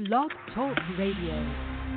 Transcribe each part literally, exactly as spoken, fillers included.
Blog Talk Radio.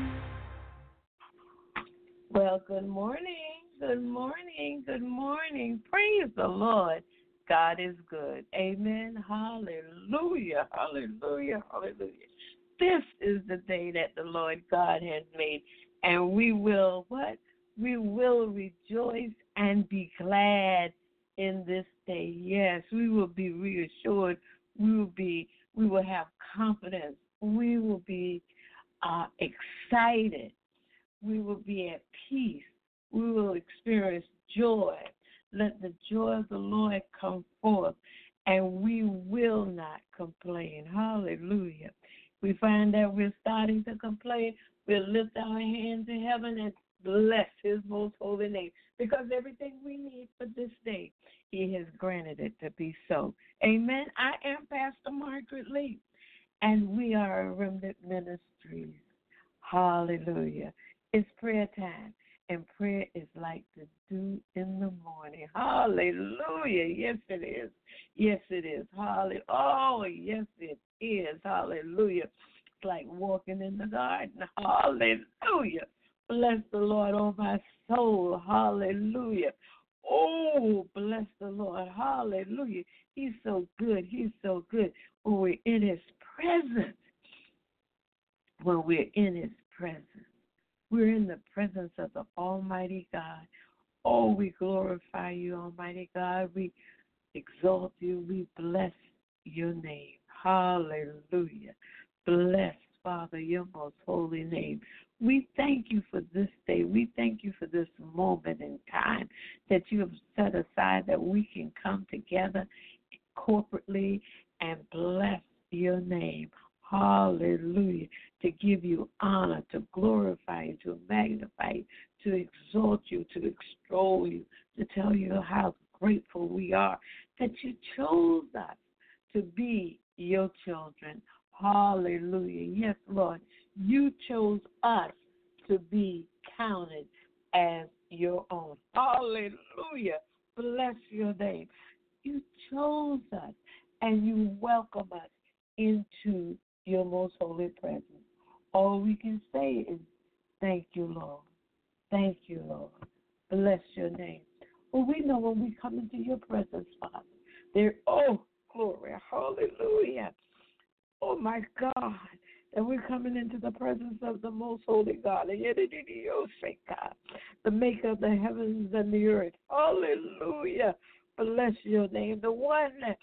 Well, good morning, good morning, good morning. Praise the Lord. God is good. Amen. Hallelujah, hallelujah, hallelujah. This is the day that the Lord God has made, and we will, what? We will rejoice and be glad in this day. Yes, we will be reassured. We will be, we will have confidence. We will be uh, excited. We will be at peace. We will experience joy. Let the joy of the Lord come forth, and we will not complain. Hallelujah. We find that we're starting to complain. We'll lift our hands in heaven and bless his most holy name, because everything we need for this day, he has granted it to be so. Amen. I am Pastor Margaret Lee, and we are a Remnant Ministries. Hallelujah. It's prayer time, and prayer is like the dew in the morning. Hallelujah. Yes, it is. Yes, it is. Hallelujah. Oh, yes, it is. Hallelujah. It's like walking in the garden. Hallelujah. Bless the Lord, oh my soul. Hallelujah. Oh, bless the Lord. Hallelujah. He's so good. He's so good. When we're in his presence, when we're in his presence, we're in the presence of the Almighty God. Oh, we glorify you, Almighty God. We exalt you. We bless your name. Hallelujah. Bless, Father, your most holy name. We thank you for this day. We thank you for this moment in time that you have set aside that we can come together corporately and bless your name. Hallelujah. To give you honor, to glorify you, to magnify you, to exalt you, to extol you, to tell you how grateful we are that you chose us to be your children. Hallelujah. Yes, Lord, you chose us to be counted as your own. Hallelujah. Bless your name. You chose us and you welcome us into your most holy presence. All we can say is, thank you, Lord. Thank you, Lord. Bless your name. Well, we know when we come into your presence, Father, there, oh, glory, hallelujah. Oh, my God, that we're coming into the presence of the most holy God, the maker of the heavens and the earth. Hallelujah. Bless your name. The one that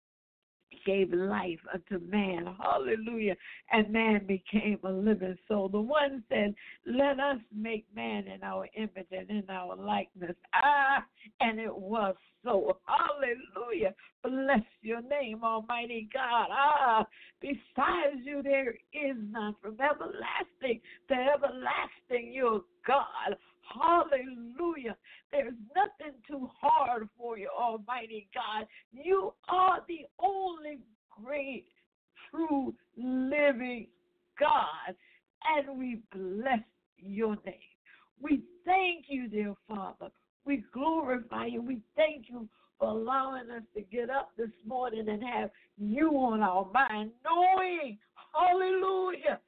gave life unto man. Hallelujah. And man became a living soul. The one said, let us make man in our image and in our likeness. Ah, and it was so. Hallelujah. Bless your name, Almighty God. Ah, besides you there is none. From everlasting to everlasting, you're God. Hallelujah. There's nothing too hard for you, Almighty God. You are the only great, true, living God. And we bless your name. We thank you, dear Father. We glorify you. We thank you for allowing us to get up this morning and have you on our mind, knowing, hallelujah,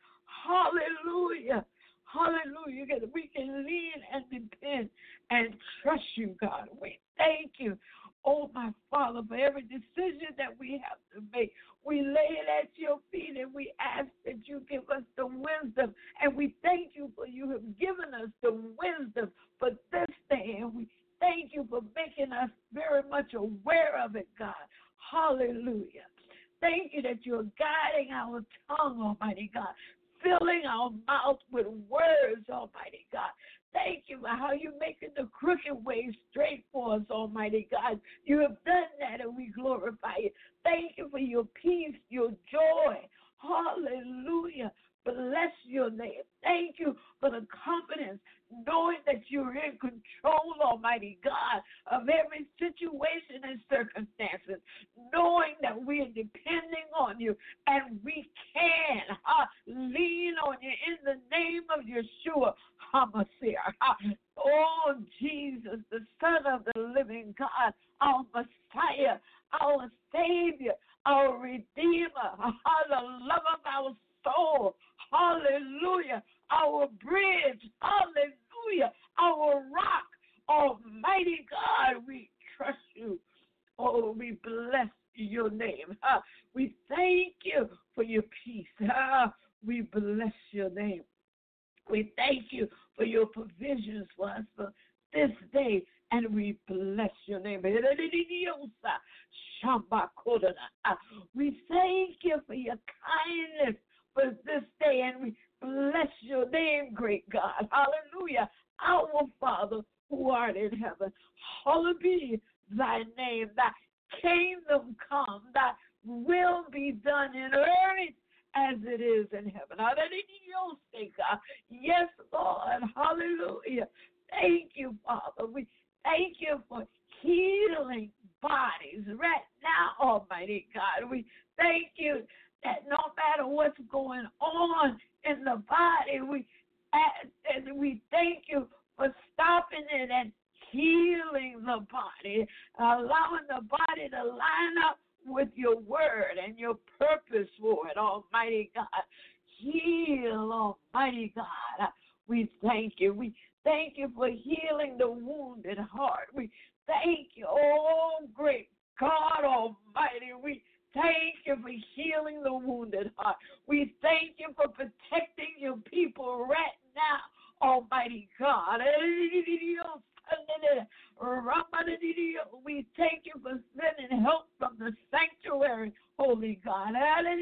hallelujah, hallelujah, that we can lean and depend and trust you, God. We thank you, oh, my Father, for every decision that we have to make. We lay it at your feet and we ask that you give us the wisdom. And we thank you for you have given us the wisdom for this day. And we thank you for making us very much aware of it, God. Hallelujah. Thank you that you're guiding our tongue, Almighty God, filling our mouth with words, Almighty God. Thank you for how you're making the crooked way straight for us, Almighty God. You have done that, and we glorify you. Thank you for your peace, your joy. Hallelujah. Bless your name. Thank you for the confidence, knowing that you're in control, Almighty God, of every situation and circumstances, knowing that we are depending on you and we can uh, lean on you in the name of Yeshua HaMashiach. Uh, oh, Jesus, the Son of the living God, our Messiah, our Savior, our Redeemer, uh, the love of our soul. name. Uh, we thank you for your peace. Uh, we bless your name. We thank you for your provisions for us for this day, and we bless your name. We thank you for your kindness for this day, and we bless your name, great God. Hallelujah. Our Father who art in heaven, hallowed be thy name. Thy kingdom come, thy will be done in earth as it is in heaven. Hallelujah. Yes, Lord. Hallelujah. Thank you, Father. We thank you for healing bodies right now, Almighty God. We thank you that no matter what's going on in the body, we and we thank you for stopping it and healing the body, allowing the body to line up with your word and your purpose for it, Almighty God. Heal, Almighty God. We thank you. We thank you for healing the wounded heart. We thank you, oh great God Almighty. We thank you for healing the wounded heart. We thank you for protecting your people right now, Almighty God. We thank you for sending help from the sanctuary, Holy God.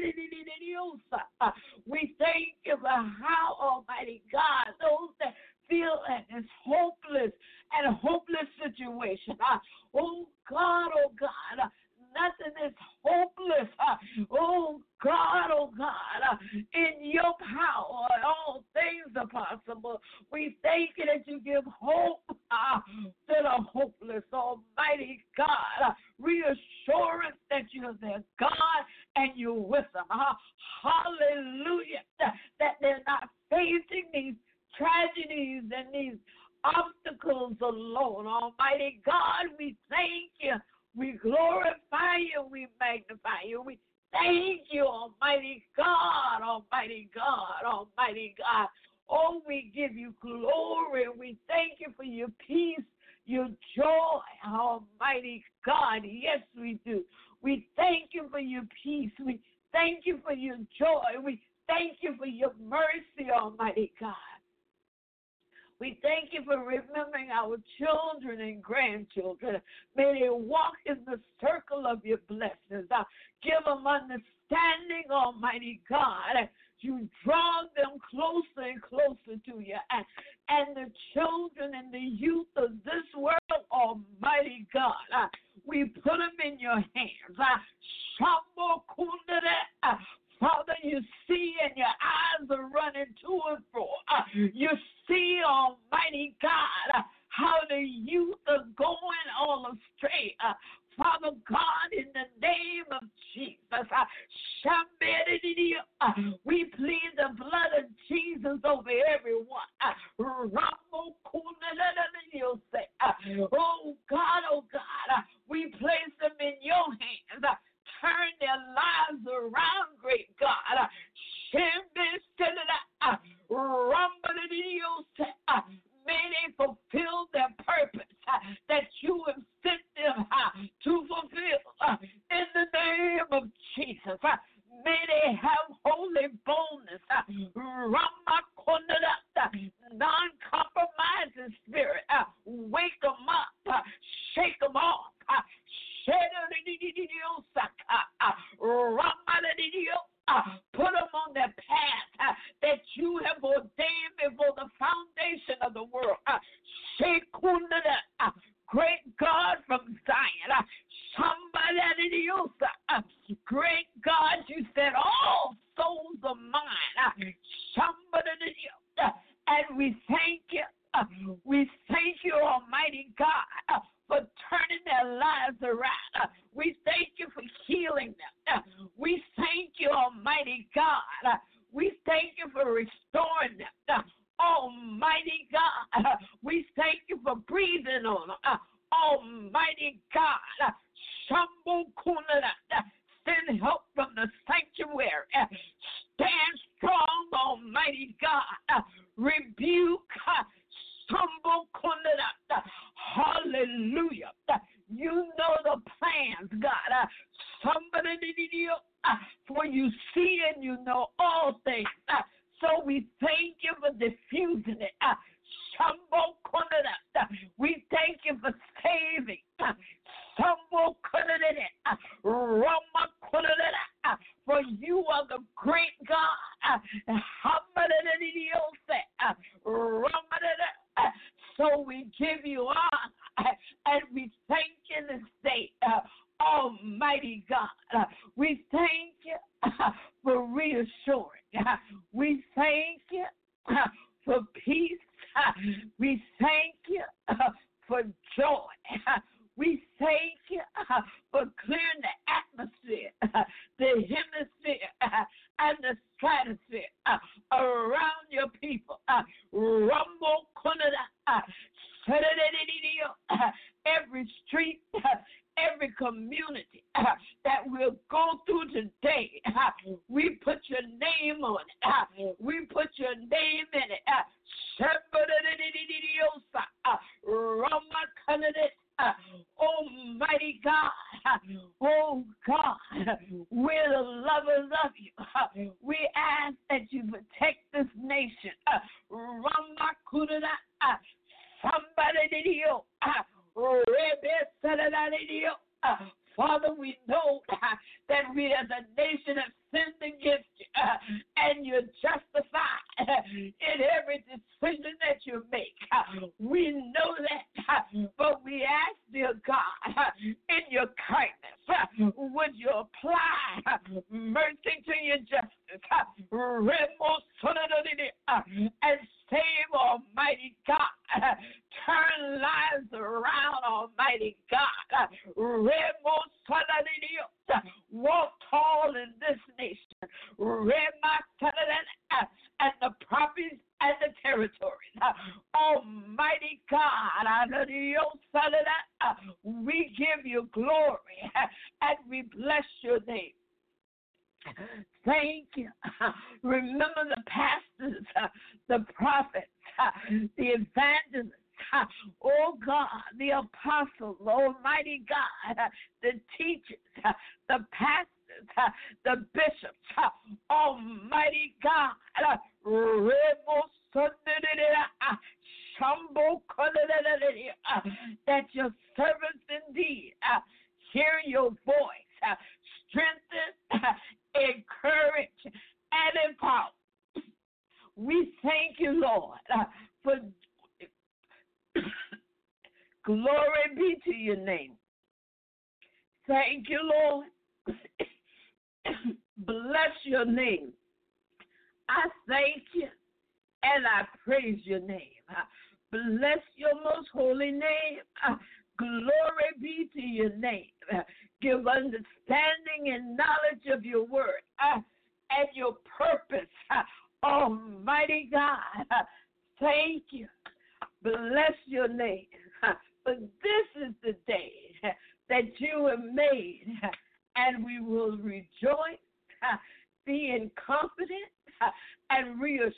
We thank you for how, Almighty God, those that feel in this hopeless and hopeless situation. Oh God, oh God, nothing is hopeless. Oh God, oh God, in your power, all things are possible. We thank you that you give hope uh, to the hopeless, Almighty God. Reassurance that you're their God and you're with them. Uh, hallelujah. That, that they're not facing these tragedies and these obstacles alone. Almighty God, we thank you. We glorify you. We magnify you. We thank you, Almighty God, Almighty God, Almighty God. Oh, we give you glory. We thank you for your peace, your joy, Almighty God. Yes, we do. We thank you for your peace. We thank you for your joy. We thank you for your mercy, Almighty God. We thank you for remembering our children and grandchildren. May they walk in the circle of your blessings. Uh, give them understanding, Almighty God. You draw them closer and closer to you. And, and the children and the youth of this world, Almighty God, uh, we put them in your hands. Uh, uh, Father, you see and your eyes are running to and fro. Uh, you see, Almighty God, uh, how the youth are going all astray. Uh, Father God, in the name of Jesus, uh, uh, we plead the blood of Jesus over everyone. Uh, oh God, oh God, uh, we place them in your hands. Uh, turn their lives around, great God. Uh, May they fulfill their purpose uh, that you have sent them uh, to fulfill uh, in the name of Jesus. Uh, may they have holy boldness, uh, non-compromising spirit. Uh, wake them up, uh, shake them off. Uh, uh, put them on the path uh, that you have ordained before the foundation of the world. Uh, uh, great God from Zion. Uh, somebody uh, great God, you said all souls are mine. Uh, somebody uh, and we thank you. Uh, we thank you, Almighty God, uh, for turning their lives around. Uh, we thank you for healing them. Uh, we thank you, Almighty God. Uh, we thank you for restoring them. Uh, Almighty God, uh, we thank you for breathing on them. Uh, Almighty God, uh, uh, send help from the sanctuary. Uh, stand strong, Almighty God. Uh, rebuke. Uh, Hallelujah. You know the plans, God. Somebody For you see and you know all things. So we thank you for diffusing it. Shambo Konada. We thank you for saving. Sambo Konada. Rama Konada. For you are the great God. Hamadadidiosa. Ramadada. So we give you honor and we thank you this day. Almighty God, we thank you for reassuring. We thank you for peace. We thank you for joy. We thank you for clearing the atmosphere, the hemisphere, and the stratosphere around your people. Rumble, every street, every community that we'll go through today, we put your name on it. We put your name in it. Almighty God, oh God, we're the lovers of you. We ask that you protect this nation. Somebody, Father, we know that we as a nation have sinned against you, and you're justified in every decision that you make. We know that, but we ask, dear God, in your kindness, would you apply mercy to your justice and save, Almighty God. Turn lives around, Almighty God. Walk tall in this nation. And the properties and the territories. Almighty God, we give you glory and we bless your name. Thank you. Remember the pastors, the prophets, the evangelists, oh God, the apostles, Almighty God, the teachers, the pastors, the bishops, Almighty God, that your servants indeed hear your voice, strengthen, encourage, and empower. We thank you, Lord, for glory be to your name. Thank you, Lord. Bless your name. I thank you and I praise your name. Bless your most holy name. Glory be to your name. Give understanding and knowledge of your word and your purpose. Almighty God, thank you. Bless your name. For this is the day that you have made, and we will rejoice, being confident and reassured.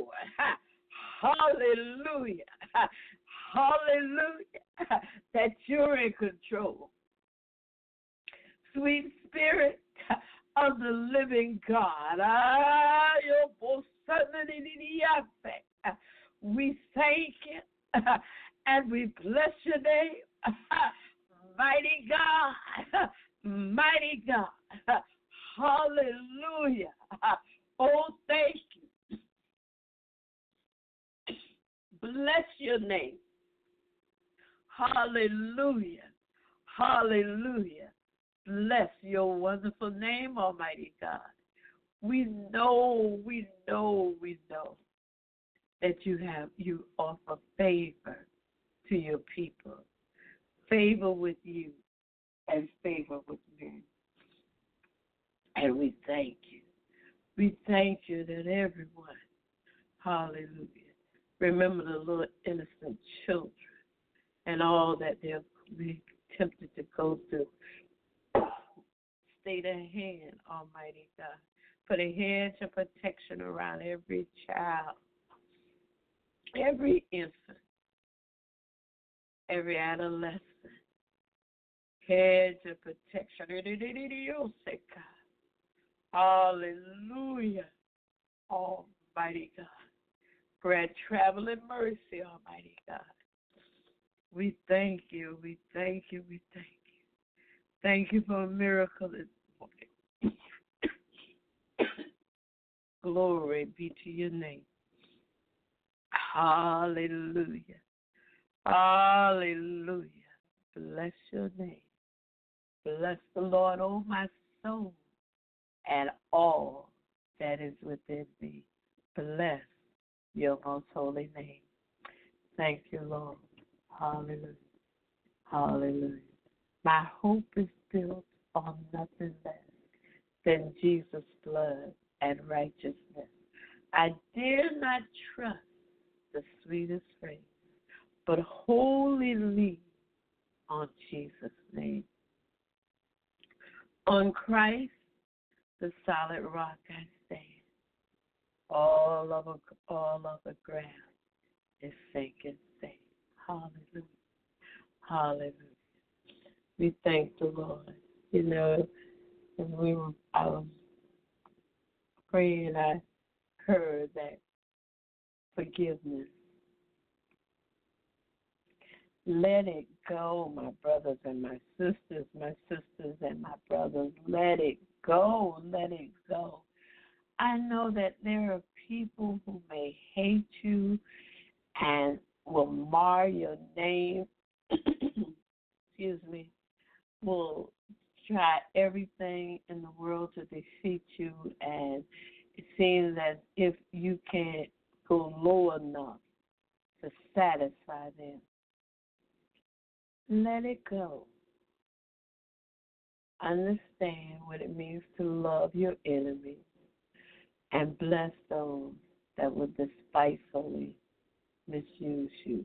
Hallelujah. Hallelujah. That you're in control. Sweet Spirit of the living God, we thank you and we bless your name. Mighty God, mighty God. Hallelujah. Oh, thank you. Bless your name. Hallelujah. Hallelujah. Bless your wonderful name, Almighty God. We know, we know, we know that you have, you offer favor to your people. Favor with you and favor with men. And we thank you. We thank you that everyone, hallelujah, remember the little innocent children and all that they're being tempted to go through. Stay their hand, Almighty God. Put a hedge of protection around every child, every infant, every adolescent, hedge of protection. Hallelujah. Almighty God. Grant travel and mercy, Almighty God. We thank you. We thank you. We thank you. Thank you for a miracle this morning. Glory be to your name. Hallelujah. Hallelujah. Bless your name. Bless the Lord, oh my soul, and all that is within me. Bless your most holy name. Thank you, Lord. Hallelujah. Hallelujah. My hope is built on nothing less than Jesus' blood and righteousness. I dare not trust the sweetest phrase, but wholly lean on Jesus' name. On Christ, the solid rock I stand. All of a, all of the ground is sinking sand. Hallelujah. Hallelujah. We thank the Lord. You know, when we were, I was praying, I heard that forgiveness. Let it go, my brothers and my sisters, my sisters and my brothers. Let it go. Let it go. I know that there are people who may hate you and will mar your name, excuse me, will try everything in the world to defeat you, and it seems as if you can't go low enough to satisfy them. Let it go. Understand what it means to love your enemies and bless those that would despitefully misuse you.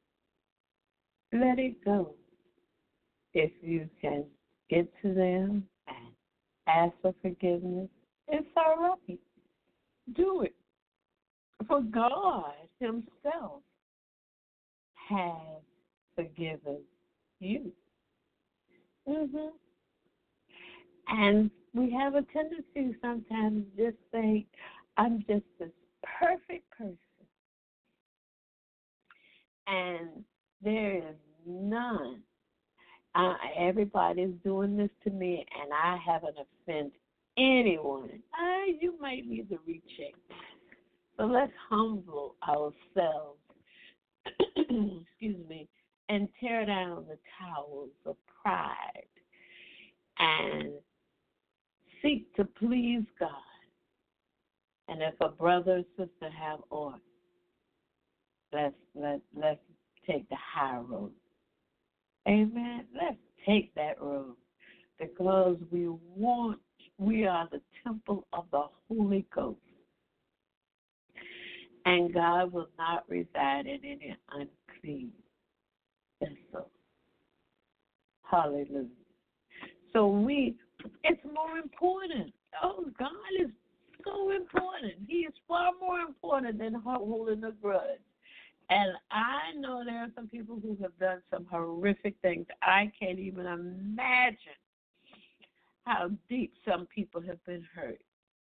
Let it go. If you can get to them and ask for forgiveness, it's all right. Do it. For God himself has forgiven you. Mm-hmm. And we have a tendency sometimes to just say, I'm just this perfect person. And there is none. Uh, everybody's doing this to me, and I haven't offended anyone. Uh, you might need to recheck that. So let's humble ourselves, excuse me, and tear down the towers of pride and seek to please God. And if a brother or sister have aught, let's let let's take the high road. Amen. Let's take that road because we want. We are the temple of the Holy Ghost, and God will not reside in any unclean vessel. Hallelujah. So we, it's more important. Oh, God is so important. He is far more important than holding a grudge. And I know there are some people who have done some horrific things. I can't even imagine how deep some people have been hurt.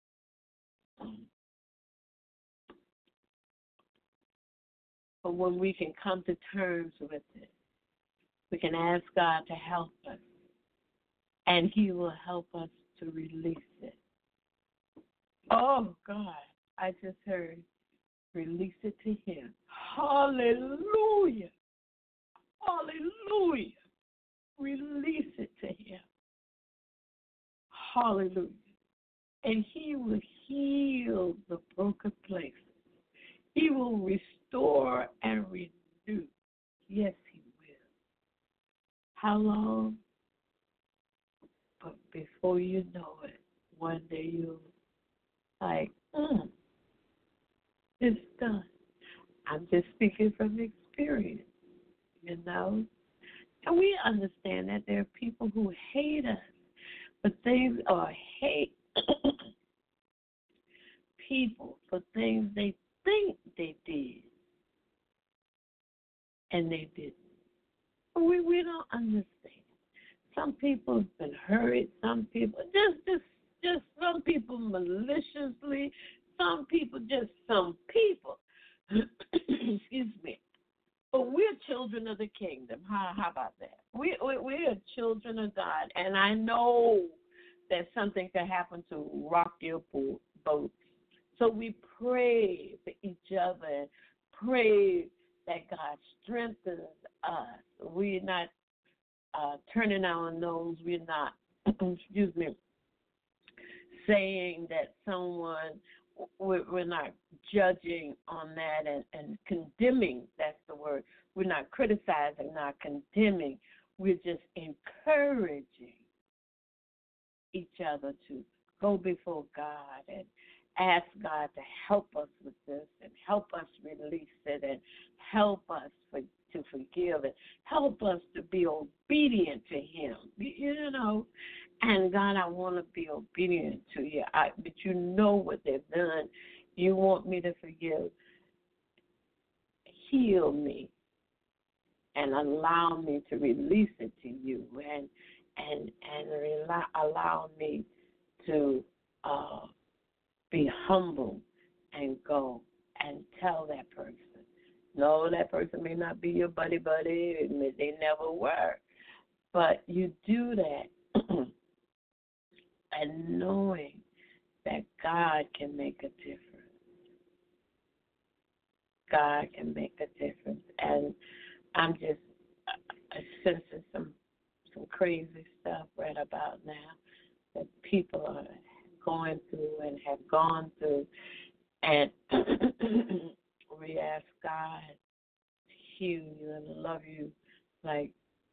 But when we can come to terms with it, we can ask God to help us, and he will help us to release it. Oh, God, I just heard, release it to him. Hallelujah. Hallelujah. Release it to him. Hallelujah. And he will heal the broken places. He will restore and renew. Yes, he will. How long? But before you know it, one day you'll like, mm, it's done. I'm just speaking from experience, you know. And we understand that there are people who hate us, but they or hate people for things they think they did, and they didn't. We we don't understand. Some people have been hurt. Some people just, just, just some people maliciously. Some people, just some people. Excuse me. But we're children of the kingdom. How, how about that? We, we, we are children of God. And I know that something could happen to rock your boat. So we pray for each other and pray that God strengthens us. We're not uh, turning our nose. We're not, excuse me, saying that someone, we're not judging on that and, and condemning, that's the word. We're not criticizing, not condemning. We're just encouraging each other to go before God and ask God to help us with this and help us release it and help us for, to forgive it, help us to be obedient to Him, you know. And God, I want to be obedient to you, I, but you know what they've done. You want me to forgive. Heal me and allow me to release it to you, and and and rely, allow me to uh, be humble and go and tell that person. No, that person may not be your buddy buddy, they never were, but you do that and knowing that God can make a difference. God can make a difference. And I'm just uh, sensing some some crazy stuff right about now that people are going through and have gone through. And we ask God to heal you and love you, like,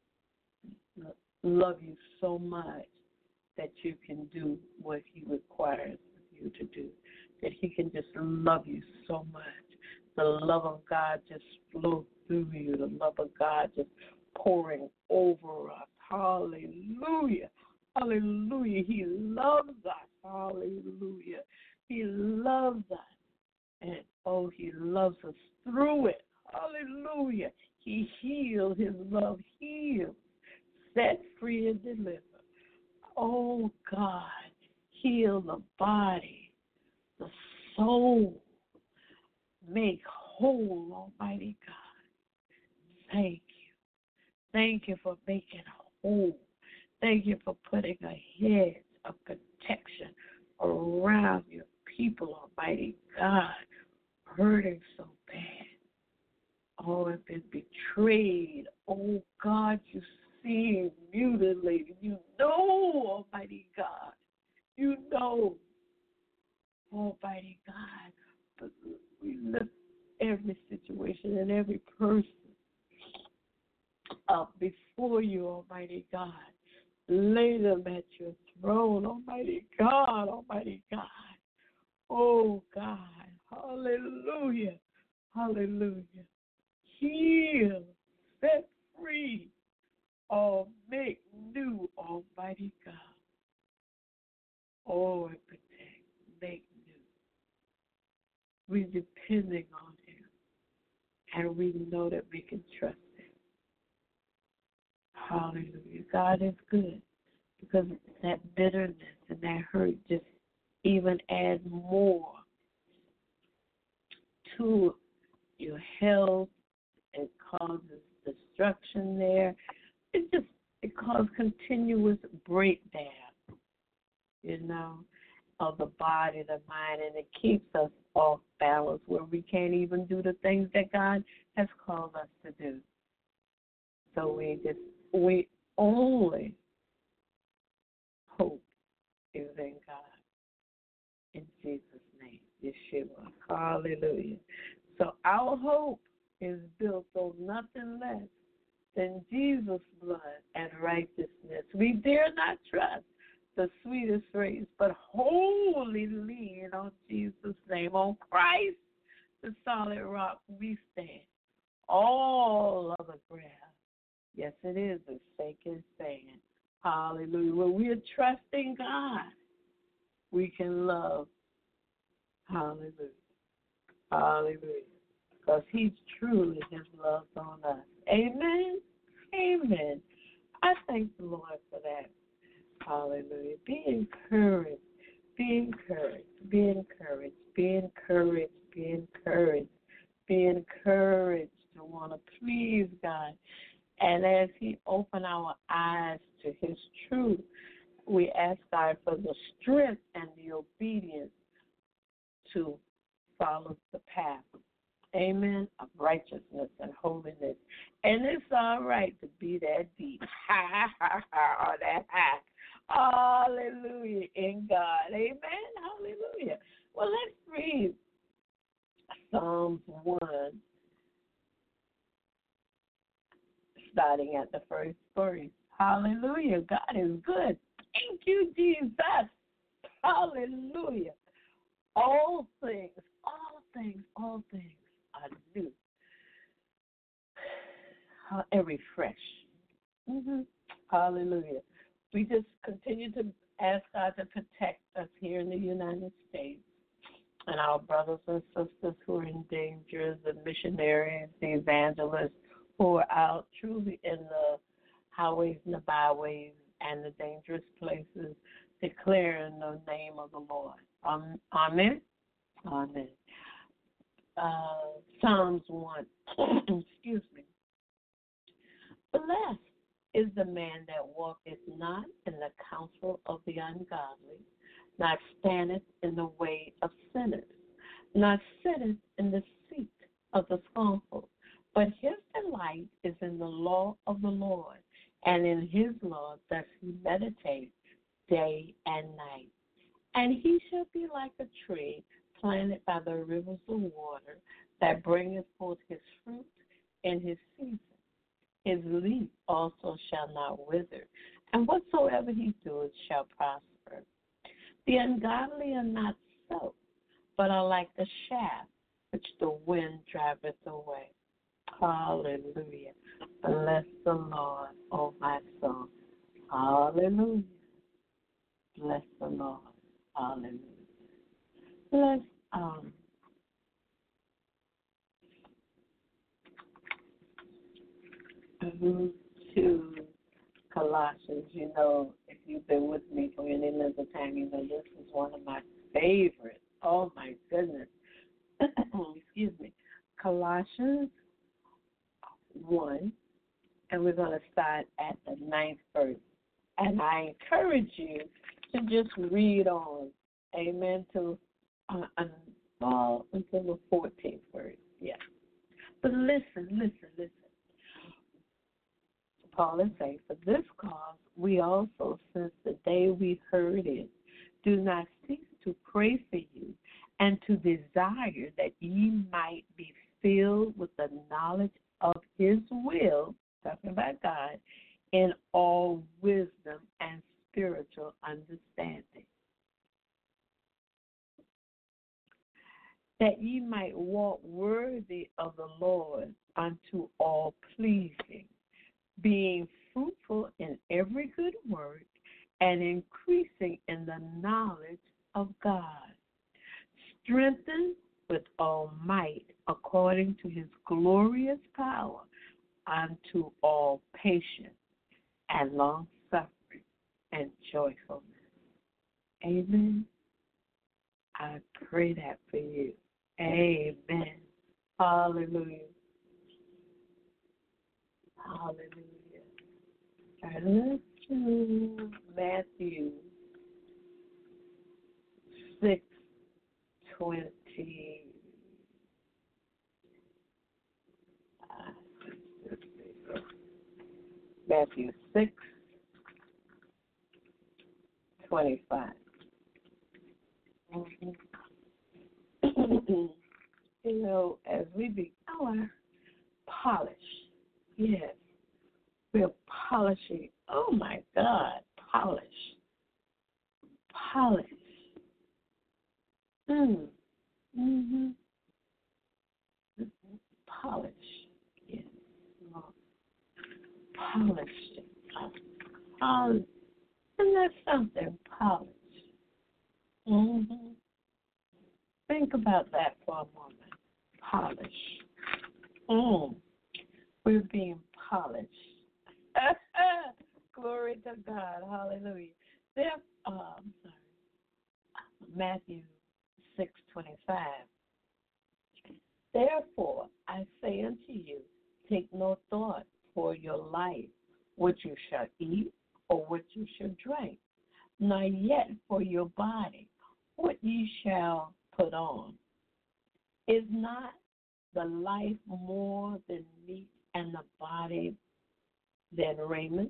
love you so much that you can do what He requires you to do, that He can just love you so much. The love of God just flow through you, the love of God just pouring over us. Hallelujah. Hallelujah. He loves us. Hallelujah. He loves us. And, oh, He loves us through it. Hallelujah. He heals. His love heals, set free, and deliver. Oh, God, heal the body, the soul, make whole, Almighty God. Thank you. Thank you for making whole. Thank you for putting a hedge of protection around your people, Almighty God, hurting so bad. Oh, have been betrayed. Oh, God, you see, mutilated. You know, Almighty God. You know, Almighty God. But we lift every situation and every person up before you, Almighty God. Lay them at your throne, Almighty God, Almighty God. Oh, God. Hallelujah. Hallelujah. Heal, set free, or make new, Almighty God. Oh, and protect, make new. We're depending on Him, and we know that we can trust Him. Hallelujah. God is good, because that bitterness and that hurt just even adds more to your health. It causes destruction there. It just it causes continuous breakdown, you know, of the body, the mind, and it keeps us off balance where we can't even do the things that God has called us to do. So we just we only hope is in God. In Jesus' name, Yeshua. Hallelujah. So our hope is built on nothing less than Jesus' blood and righteousness. We dare not trust the sweetest phrase, but wholly lean on Jesus' name. On Christ, the solid rock, we stand. All other ground, yes, it is a sinking sand. Hallelujah. When we are trusting God, we can love. Hallelujah. Hallelujah. Because He truly has loved on us. Amen. Amen. I thank the Lord for that. Hallelujah. Be encouraged. Be encouraged. Be encouraged. Be encouraged. Be encouraged. Be encouraged to want to please God. And as He open our eyes to His truth, we ask God for the strength and the obedience to follow the path, amen, of righteousness and holiness. And it's all right to be that deep, or that high. Hallelujah, in God, amen, hallelujah. Well, let's read Psalms one, starting at the first verse. Hallelujah, God is good. Thank you, Jesus. Hallelujah. All things, all things, all things are new and refresh. Mm-hmm. Hallelujah. We just continue to ask God to protect us here in the United States and our brothers and sisters who are in danger, the missionaries, the evangelists who are out truly in the highways and the byways and the dangerous places, declaring the name of the Lord. Um, amen. Amen. Uh, Psalms one. Excuse me. Blessed is the man that walketh not in the counsel of the ungodly, not standeth in the way of sinners, not sitteth in the seat of the scornful. But his delight is in the law of the Lord, and in his law does he meditate day and night. And he shall be like a tree planted by the rivers of water, that bringeth forth his fruit in his season. His leaf also shall not wither, and whatsoever he doeth shall prosper. The ungodly are not so, but are like the shaft which the wind driveth away. Hallelujah. Bless the Lord, O my soul. Hallelujah. Bless the Lord. Hallelujah. Let's um move to Colossians. You know, if you've been with me for any length of time, you know this is one of my favorites. Oh my goodness. Excuse me. Colossians one, and we're going to start at the ninth verse. And I encourage you to just read on, amen, to uh, uh, until the fourteenth verse. Yes. But listen, listen, listen. Paul is saying, for this cause we also, since the day we heard it, do not cease to pray for you and to desire that ye might be filled with the knowledge of his will, talking about God, in all wisdom and spiritual understanding, that ye might walk worthy of the Lord unto all pleasing, being fruitful in every good work and increasing in the knowledge of God, strengthened with all might according to his glorious power unto all patience and long-suffering and joyfulness. Amen. I pray that for you. Amen. Hallelujah. Hallelujah. All right, let's do Matthew six twenty. Matthew six twenty-five. Mm-hmm. You know, as we be our polish, yes, we're polishing. Oh my God, polish, polish. Mm. Mm-hmm. Polish, yes, Lord. Polish it. Polish. And that's something, polish. Mm-hmm. Think about that for a moment. Polish. Mm. We're being polished. Glory to God. Hallelujah. There, uh, I'm sorry. Matthew six twenty-five. Therefore, I say unto you, take no thought for your life, what you shall eat or what you shall drink, nor yet for your body, what ye shall put on. Is not the life more than meat, and the body than raiment?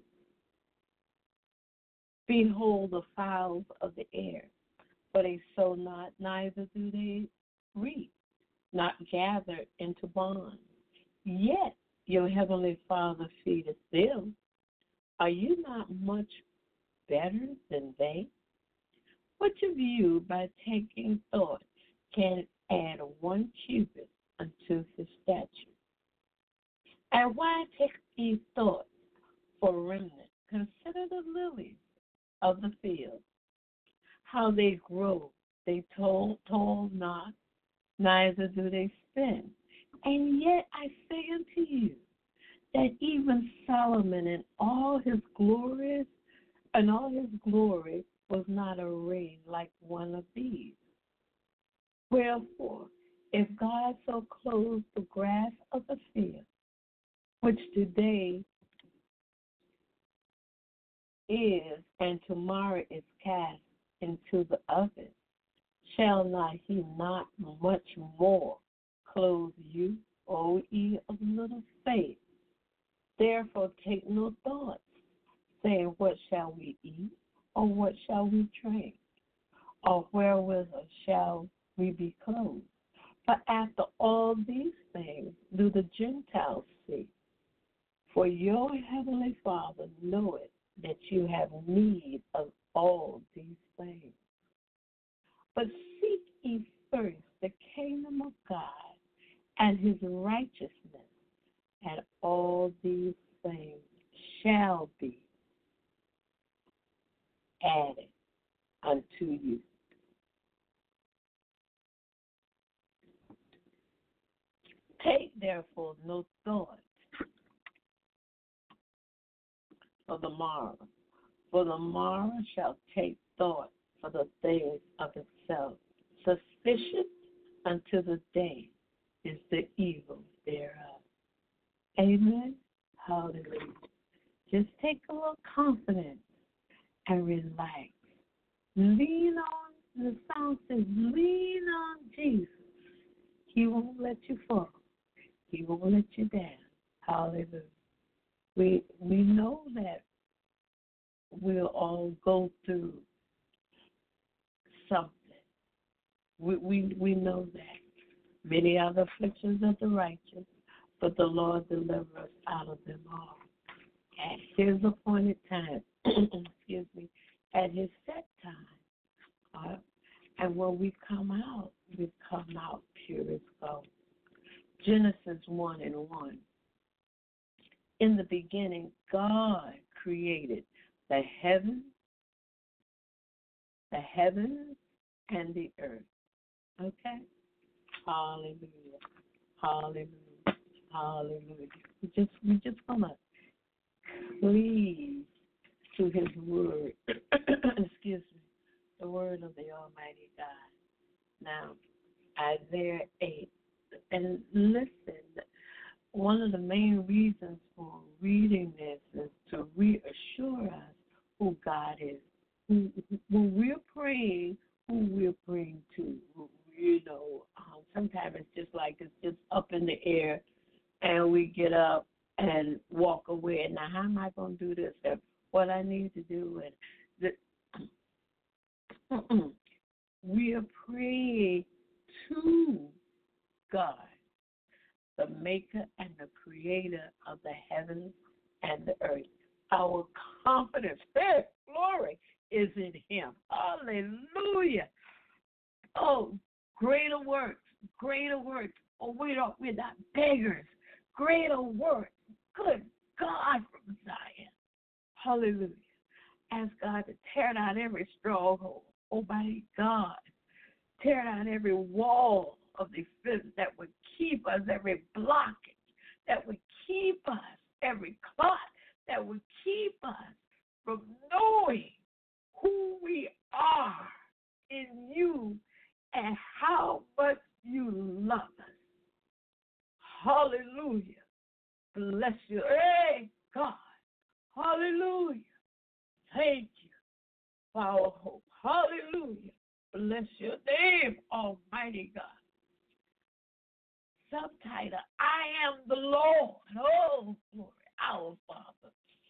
Behold the fowls of the air, for they sow not, neither do they reap, not gather into barns. Yet your heavenly Father feedeth them. Are you not much better than they? Which of you, by taking thought, can add one cubit unto his stature? And why take ye thought for remnant? Consider the lilies of the field, how they grow. They toil, toil not, neither do they spin. And yet I say unto you, that even Solomon in all his glories and all his glory was not arrayed like one of these. Wherefore, if God so clothes the grass of the field, which today is and tomorrow is cast into the oven, shall not he not much more clothe you, O ye of little faith? Therefore take no thought, saying, what shall we eat, or what shall we drink, or wherewith shall we be clothed? But after all these things do the Gentiles seek. For your heavenly Father knoweth that you have need of all these things. But seek ye first the kingdom of God and his righteousness, and all these things shall be added unto you. Take therefore no thought for the morrow, for the morrow shall take thought for the things of itself. Sufficient unto the day is the evil thereof. Amen. Hallelujah. Just take a little confidence and relax. Lean on, the song says, lean on Jesus. He won't let you fall. He won't let you down. Hallelujah. We we know that we'll all go through something. We we we know that. Many are the afflictions of the righteous, but the Lord delivers us out of them all. At his appointed time, excuse me, at his set time. Uh, and when we come out, we come out pure as gold. Genesis one and one. In the beginning, God created the heavens, the heavens and the earth. Okay? Hallelujah. Hallelujah. Hallelujah. We just we just gonna cleave to his word. Excuse me. The word of the Almighty God. Now, Isaiah eight. And listen, one of the main reasons for reading this is to reassure us who God is. Who, when we're praying, who we're praying to. You know, um, sometimes it's just like it's just up in the air, and we get up and walk away. Now, how am I going to do this? And what I need to do? And the, we are praying to God, the maker and the creator of the heavens and the earth. Our confidence, hey, glory, is in him. Hallelujah. Oh, greater works, greater works. Oh, we don't, we're not beggars. Greater works. Good God from Zion. Hallelujah. Ask God to tear down every stronghold. Oh, my God. Tear down every wall of defense that would keep us, every blockage that would keep us, every clot that would keep us from knowing who we are in you and how much you love us. Hallelujah. Bless you. Hey, God. Hallelujah. Thank you for our hope. Hallelujah. Bless your name, Almighty God. Subtitle, I am the Lord. Oh, glory, our Father.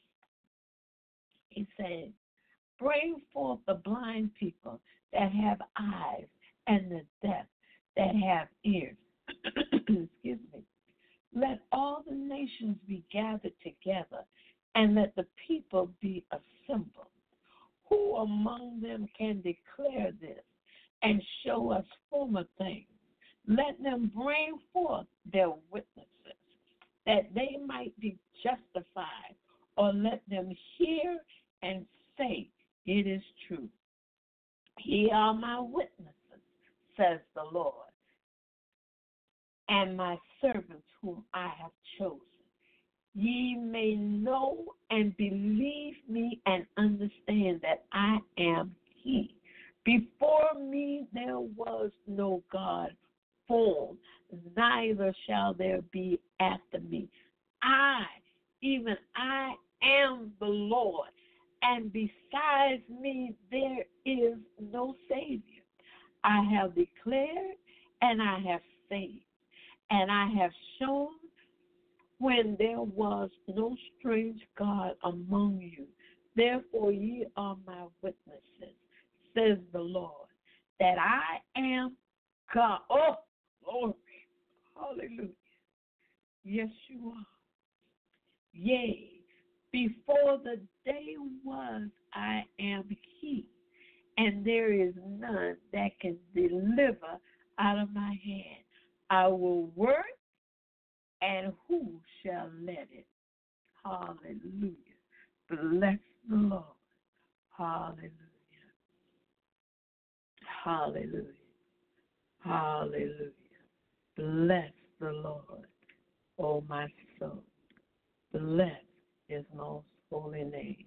He said, bring forth the blind people that have eyes and the deaf that have ears. Excuse me. Let all the nations be gathered together, and let the people be assembled. Who among them can declare this and show us former things? Let them bring forth their witnesses, that they might be justified, or let them hear and say, it is true. Ye are my witnesses, says the Lord, and my servants whom I have chosen. Ye may know and believe me and understand that I am he. Before me there was no God formed, neither shall there be after me. I, even I, am the Lord, and besides me there is no Savior. I have declared and I have saved, and I have shown when there was no strange God among you. Therefore ye are my witnesses, says the Lord, that I am God. Oh, glory. Hallelujah. Yes, you are. Yea, before the day was, I am he, and there is none that can deliver out of my hand. I will work, and who shall let it? Hallelujah. Bless the Lord. Hallelujah. Hallelujah. Hallelujah. Bless the Lord, oh my soul. Bless his most holy name.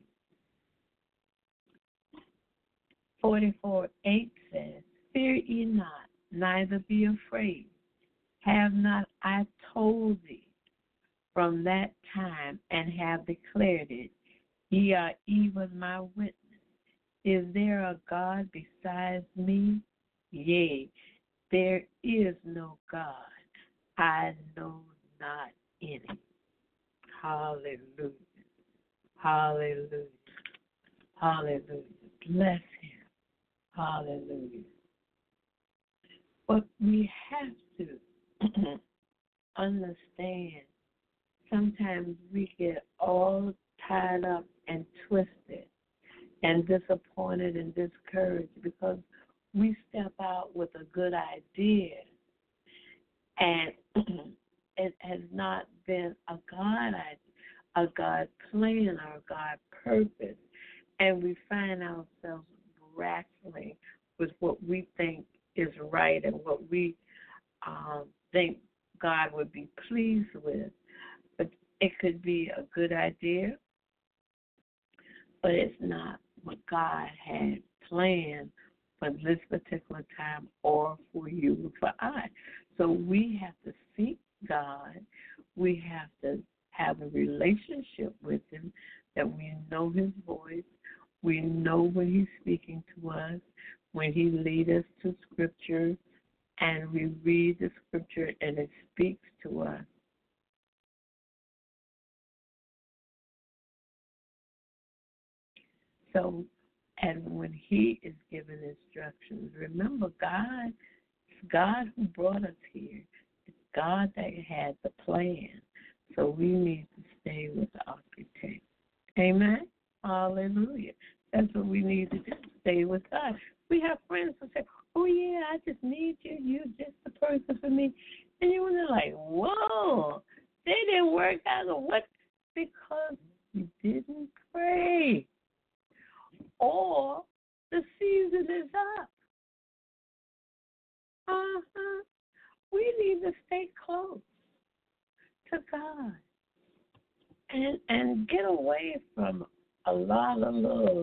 forty-four eight says, fear ye not, neither be afraid. Have not I told thee from that time, and have declared it? Ye are even my witness. Is there a God besides me? Yea, there is no God. I know not any. Hallelujah. Hallelujah. Hallelujah. Bless him. Hallelujah. But we have to understand, sometimes we get all tied up and twisted and disappointed and discouraged because we step out with a good idea and it has not been a God idea, a God plan or a God purpose, and we find ourselves wrestling with what we think is right and what we um, think God would be pleased with. But it could be a good idea, but it's not what God had planned for this particular time or for you, for I. So we have to seek God. We have to have a relationship with him, that we know his voice. We know when he's speaking to us, when he leads us to Scripture, and we read the Scripture and it speaks to us. So, and when he is giving instructions, remember God, it's God who brought us here. It's God that had the plan. So we need to stay with the architect. Amen? Hallelujah. That's what we need to do, stay with God. We have friends who say, oh, yeah, I just need you. You're just the person for me. And you're like, whoa, they didn't work out. What? Because you didn't pray. Or the season is up. Uh-huh. We need to stay close to God and and get away from a lot of little,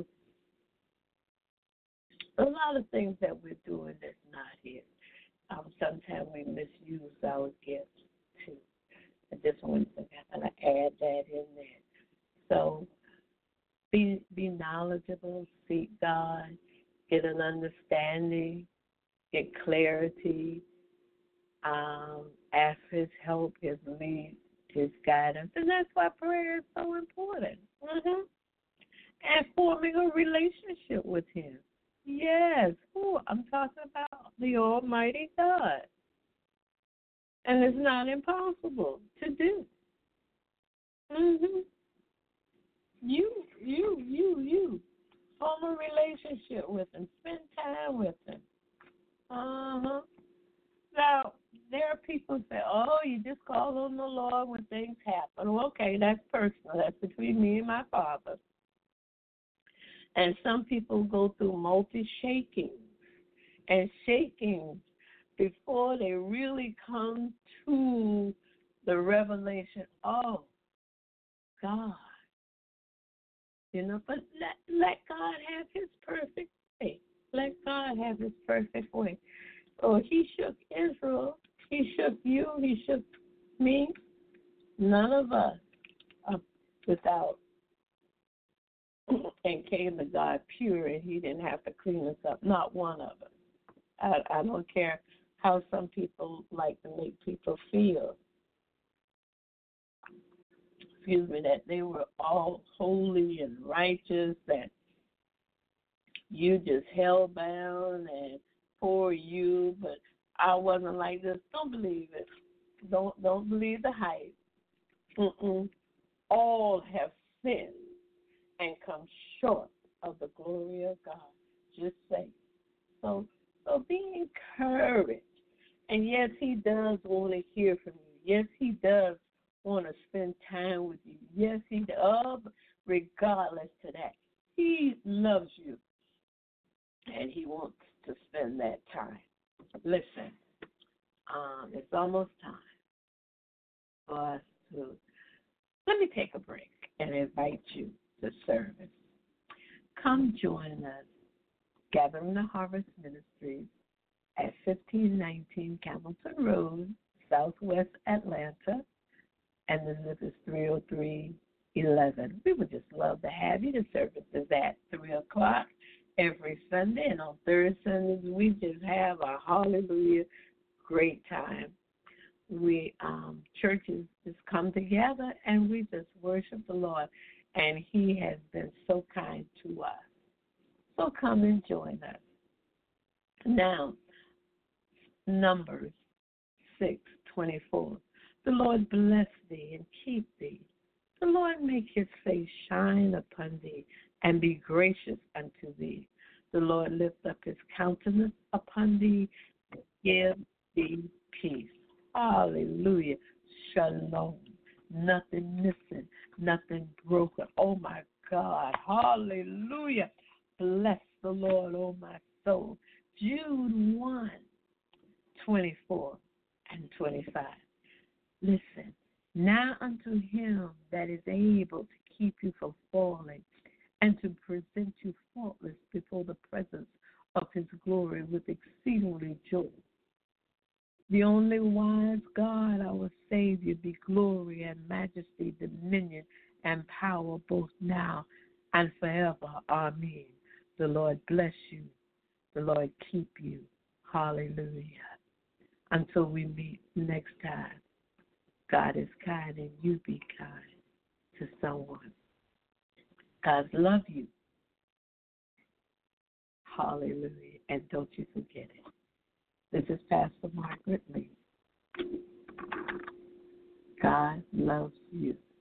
a lot of things that we're doing that's not here. Um, sometimes we misuse our gifts too. I just wanted to kind of add that in there. So be be knowledgeable, seek God, get an understanding, get clarity, um, ask His help, His lead, His guidance, and that's why prayer is so important. Mm-hmm. And forming a relationship with Him. Yes, who I'm talking about the Almighty God, and it's not impossible to do. Mhm. You, you, you, you. Form a relationship with Him. Spend time with Him. Uh huh. Now, there are people who say, oh, you just call on the Lord when things happen. Well, okay, that's personal. That's between me and my Father. And some people go through multi-shakings and shakings before they really come to the revelation, oh, God. You know, but let, let God have His perfect way. Let God have His perfect way. Oh, He shook Israel. He shook you. He shook me. None of us are without and came to God pure, and He didn't have to clean us up. Not one of us. I, I don't care how some people like to make people feel. Excuse me, that they were all holy and righteous, that you just held bound and for you, but I wasn't like this. Don't believe it. Don't don't believe the hype. Mm-mm. All have sinned and come short of the glory of God. Just say so. So be encouraged. And yes, He does want to hear from you. Yes, He does want to spend time with you. Yes, He does. Oh, regardless to that, He loves you, and He wants to spend that time. Listen, um, it's almost time for us to, let me take a break and invite you to service. Come join us, Gathering the Harvest Ministries at fifteen nineteen Hamilton Road, Southwest Atlanta, and the zip is three oh three eleven. We would just love to have you. The service is at three o'clock every Sunday, and on third Sundays we just have a hallelujah great time. We um, churches just come together and we just worship the Lord, and He has been so kind to us. So come and join us. Now, Numbers six twenty-four. The Lord bless thee and keep thee. The Lord make His face shine upon thee and be gracious unto thee. The Lord lift up His countenance upon thee and give thee peace. Hallelujah. Shalom. Nothing missing, nothing broken. Oh, my God. Hallelujah. Bless the Lord, oh, my soul. Jude one, twenty-four and twenty-five. Listen, now unto Him that is able to keep you from falling and to present you faultless before the presence of His glory with exceedingly joy. The only wise God, our Savior, be glory and majesty, dominion and power both now and forever. Amen. The Lord bless you. The Lord keep you. Hallelujah. Until we meet next time, God is kind and you be kind to someone. God love you. Hallelujah. And don't you forget it. This is Pastor Margaret Lee. God loves you.